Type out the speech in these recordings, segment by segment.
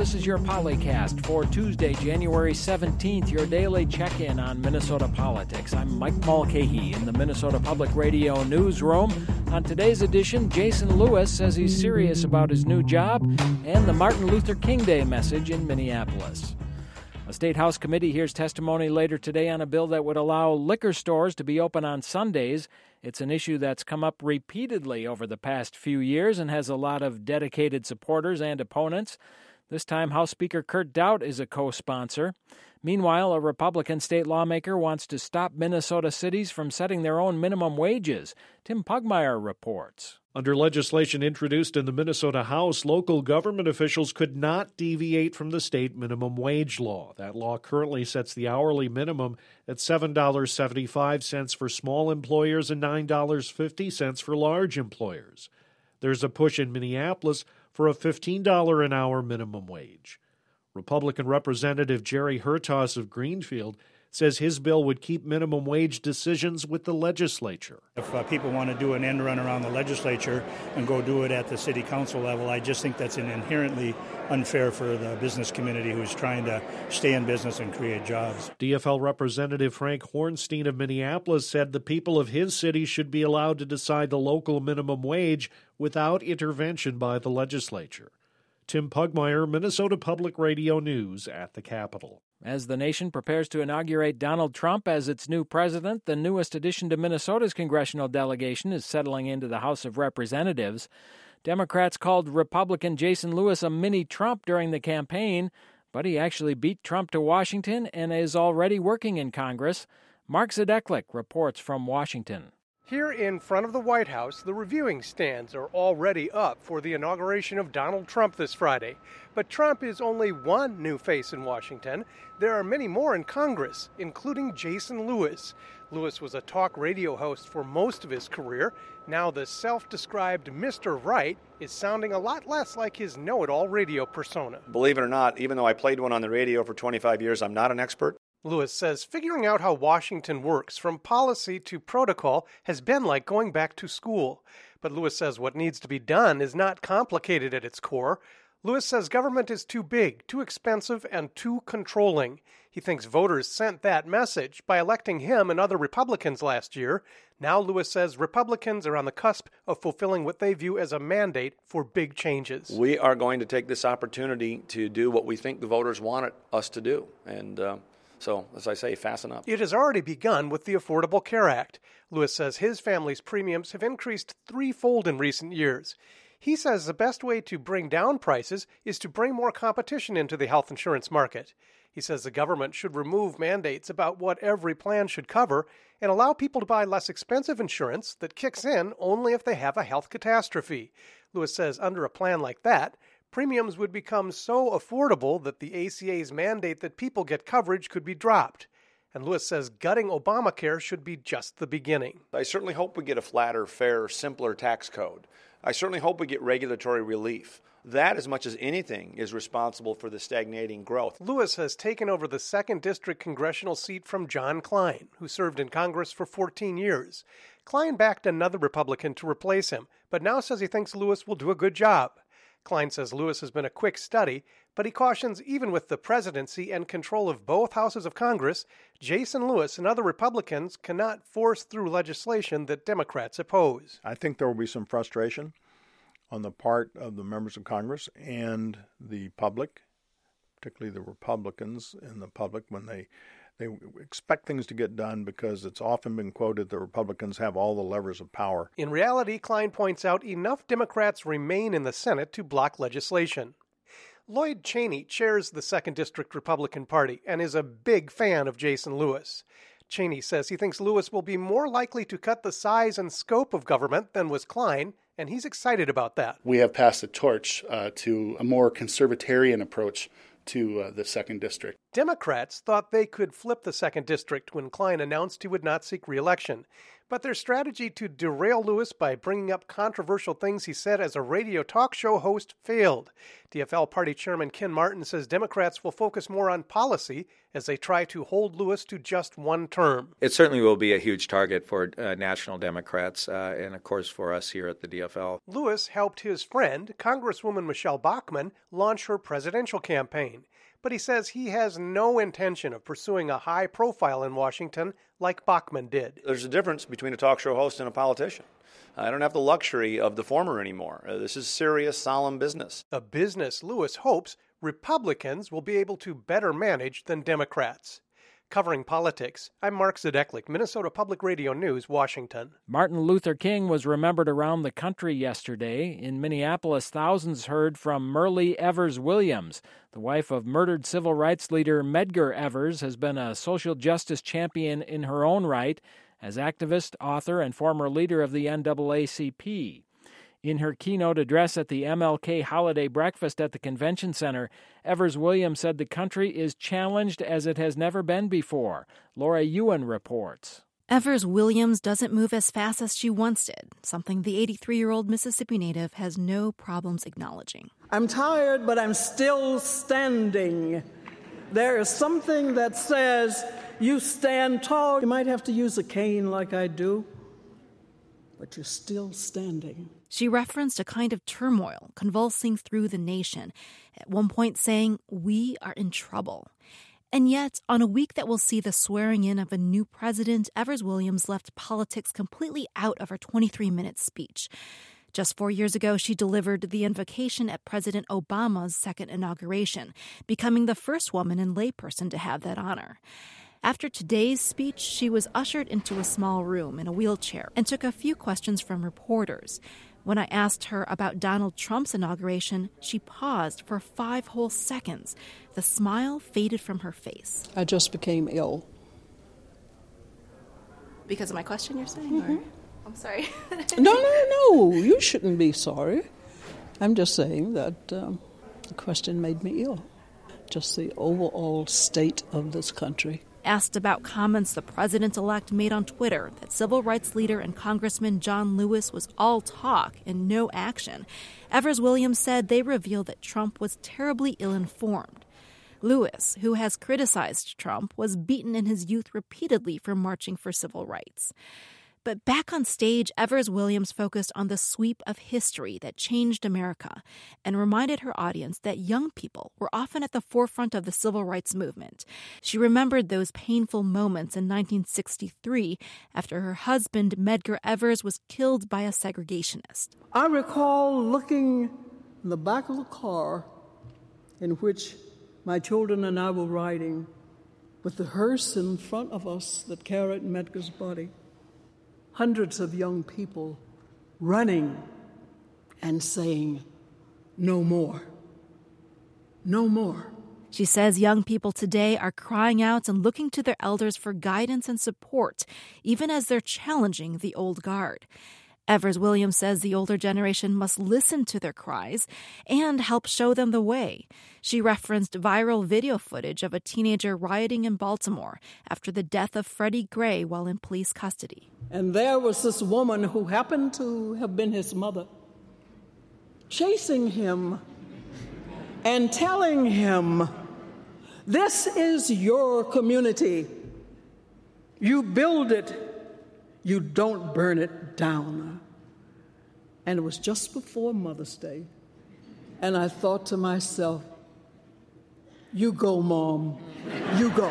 This is your Polycast for Tuesday, January 17th, your daily check-in on Minnesota politics. I'm Mike Mulcahy in the Minnesota Public Radio newsroom. On today's edition, Jason Lewis says he's serious about his new job and the Martin Luther King Day message in Minneapolis. A State House committee hears testimony later today on a bill that would allow liquor stores to be open on Sundays. It's an issue that's come up repeatedly over the past few years and has a lot of dedicated supporters and opponents. This time, House Speaker Kurt Daudt is a co-sponsor. Meanwhile, a Republican state lawmaker wants to stop Minnesota cities from setting their own minimum wages. Tim Pugmire reports. Under legislation introduced in the Minnesota House, local government officials could not deviate from the state minimum wage law. That law currently sets the hourly minimum at $7.75 for small employers and $9.50 for large employers. There's a push in Minneapolis for a $15 an hour minimum wage. Republican Representative Jerry Hertaus of Greenfield says his bill would keep minimum wage decisions with the legislature. If people want to do an end run around the legislature and go do it at the city council level, I just think that's inherently unfair for the business community who's trying to stay in business and create jobs. DFL Representative Frank Hornstein of Minneapolis said the people of his city should be allowed to decide the local minimum wage without intervention by the legislature. Tim Pugmire, Minnesota Public Radio News at the Capitol. As the nation prepares to inaugurate Donald Trump as its new president, the newest addition to Minnesota's congressional delegation is settling into the House of Representatives. Democrats called Republican Jason Lewis a mini-Trump during the campaign, but he actually beat Trump to Washington and is already working in Congress. Mark Zadeklik reports from Washington. Here in front of the White House, the reviewing stands are already up for the inauguration of Donald Trump this Friday. But Trump is only one new face in Washington. There are many more in Congress, including Jason Lewis. Lewis was a talk radio host for most of his career. Now the self-described Mr. Right is sounding a lot less like his know-it-all radio persona. Believe it or not, even though I played one on the radio for 25 years, I'm not an expert. Lewis says figuring out how Washington works from policy to protocol has been like going back to school. But Lewis says what needs to be done is not complicated at its core. Lewis says government is too big, too expensive, and too controlling. He thinks voters sent that message by electing him and other Republicans last year. Now Lewis says Republicans are on the cusp of fulfilling what they view as a mandate for big changes. We are going to take this opportunity to do what we think the voters wanted us to do. So, as I say, fasten up. It has already begun with the Affordable Care Act. Lewis says his family's premiums have increased threefold in recent years. He says the best way to bring down prices is to bring more competition into the health insurance market. He says the government should remove mandates about what every plan should cover and allow people to buy less expensive insurance that kicks in only if they have a health catastrophe. Lewis says under a plan like that, premiums would become so affordable that the ACA's mandate that people get coverage could be dropped. And Lewis says gutting Obamacare should be just the beginning. I certainly hope we get a flatter, fairer, simpler tax code. I certainly hope we get regulatory relief. That, as much as anything, is responsible for the stagnating growth. Lewis has taken over the 2nd District congressional seat from John Klein, who served in Congress for 14 years. Klein backed another Republican to replace him, but now says he thinks Lewis will do a good job. Klein says Lewis has been a quick study, but he cautions even with the presidency and control of both houses of Congress, Jason Lewis and other Republicans cannot force through legislation that Democrats oppose. I think there will be some frustration on the part of the members of Congress and the public, particularly the Republicans and the public, when they expect things to get done because it's often been quoted that Republicans have all the levers of power. In reality, Klein points out enough Democrats remain in the Senate to block legislation. Lloyd Cheney chairs the 2nd District Republican Party and is a big fan of Jason Lewis. Cheney says he thinks Lewis will be more likely to cut the size and scope of government than was Klein, and he's excited about that. We have passed the torch to a more conservatarian approach to the 2nd District. Democrats thought they could flip the 2nd District when Klein announced he would not seek re-election. But their strategy to derail Lewis by bringing up controversial things he said as a radio talk show host failed. DFL Party Chairman Ken Martin says Democrats will focus more on policy as they try to hold Lewis to just one term. It certainly will be a huge target for national Democrats and, of course, for us here at the DFL. Lewis helped his friend, Congresswoman Michelle Bachmann, launch her presidential campaign. But he says he has no intention of pursuing a high profile in Washington like Bachmann did. There's a difference between a talk show host and a politician. I don't have the luxury of the former anymore. This is serious, solemn business. A business Lewis hopes Republicans will be able to better manage than Democrats. Covering politics, I'm Mark Zadeklik, Minnesota Public Radio News, Washington. Martin Luther King was remembered around the country yesterday. In Minneapolis, thousands heard from Myrlie Evers Williams. The wife of murdered civil rights leader Medgar Evers has been a social justice champion in her own right as activist, author, and former leader of the NAACP. In her keynote address at the MLK Holiday Breakfast at the Convention Center, Evers Williams said the country is challenged as it has never been before. Laura Ewan reports. Evers Williams doesn't move as fast as she once did, something the 83-year-old Mississippi native has no problems acknowledging. I'm tired, but I'm still standing. There is something that says you stand tall. You might have to use a cane like I do, but you're still standing. She referenced a kind of turmoil convulsing through the nation, at one point saying, "We are in trouble." And yet, on a week that will see the swearing in of a new president, Evers Williams left politics completely out of her 23-minute speech. Just 4 years ago, she delivered the invocation at President Obama's second inauguration, becoming the first woman and layperson to have that honor. After today's speech, she was ushered into a small room in a wheelchair and took a few questions from reporters. When I asked her about Donald Trump's inauguration, she paused for 5 whole seconds. The smile faded from her face. I just became ill. Because of my question, you're saying? Mm-hmm. Or? I'm sorry. No, you shouldn't be sorry. I'm just saying that the question made me ill. Just the overall state of this country. Asked about comments the president-elect made on Twitter that civil rights leader and Congressman John Lewis was all talk and no action, Evers Williams said they revealed that Trump was terribly ill-informed. Lewis, who has criticized Trump, was beaten in his youth repeatedly for marching for civil rights. But back on stage, Evers Williams focused on the sweep of history that changed America and reminded her audience that young people were often at the forefront of the civil rights movement. She remembered those painful moments in 1963 after her husband, Medgar Evers, was killed by a segregationist. I recall looking in the back of the car in which my children and I were riding with the hearse in front of us that carried Medgar's body. Hundreds of young people running and saying, "No more. No more." She says young people today are crying out and looking to their elders for guidance and support, even as they're challenging the old guard. Evers Williams says the older generation must listen to their cries and help show them the way. She referenced viral video footage of a teenager rioting in Baltimore after the death of Freddie Gray while in police custody. And there was this woman who happened to have been his mother, chasing him and telling him, "This is your community. You build it. You don't burn it down." And it was just before Mother's Day. And I thought to myself, "You go, Mom. You go."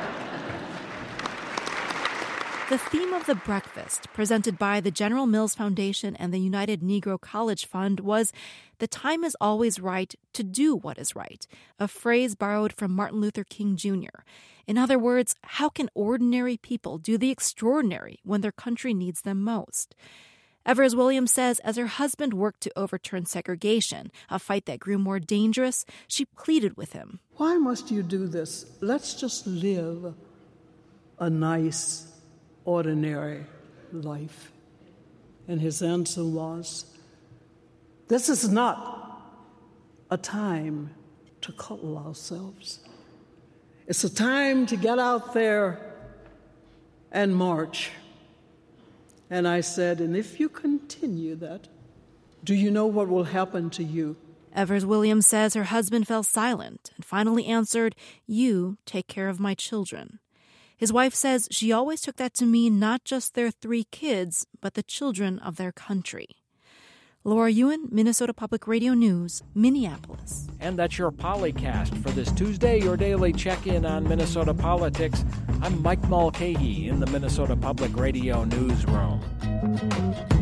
The theme of the breakfast, presented by the General Mills Foundation and the United Negro College Fund, was "The time is always right to do what is right," a phrase borrowed from Martin Luther King Jr. In other words, how can ordinary people do the extraordinary when their country needs them most? Evers Williams says as her husband worked to overturn segregation, a fight that grew more dangerous, she pleaded with him. "Why must you do this? Let's just live a nice, ordinary life." And his answer was, "This is not a time to cuddle ourselves. It's a time to get out there and march. And I said, and if you continue that, do you know what will happen to you? Evers Williams says her husband fell silent and finally answered, "You take care of my children." His wife says she always took that to mean not just their 3 kids, but the children of their country. Laura Ewan, Minnesota Public Radio News, Minneapolis. And that's your Polycast for this Tuesday, your daily check-in on Minnesota politics. I'm Mike Mulcahy in the Minnesota Public Radio Newsroom.